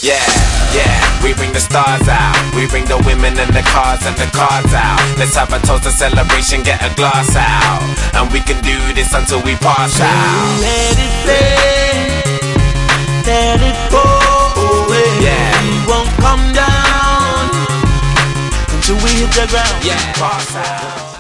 Yeah, yeah, we bring the stars out. We bring the women and the cars and the cards out. Let's have a toast, a celebration, get a glass out. And we can do this until we pass out. Let it play, let it go away. Yeah, we won't come down until we hit the ground. Yeah, pass out.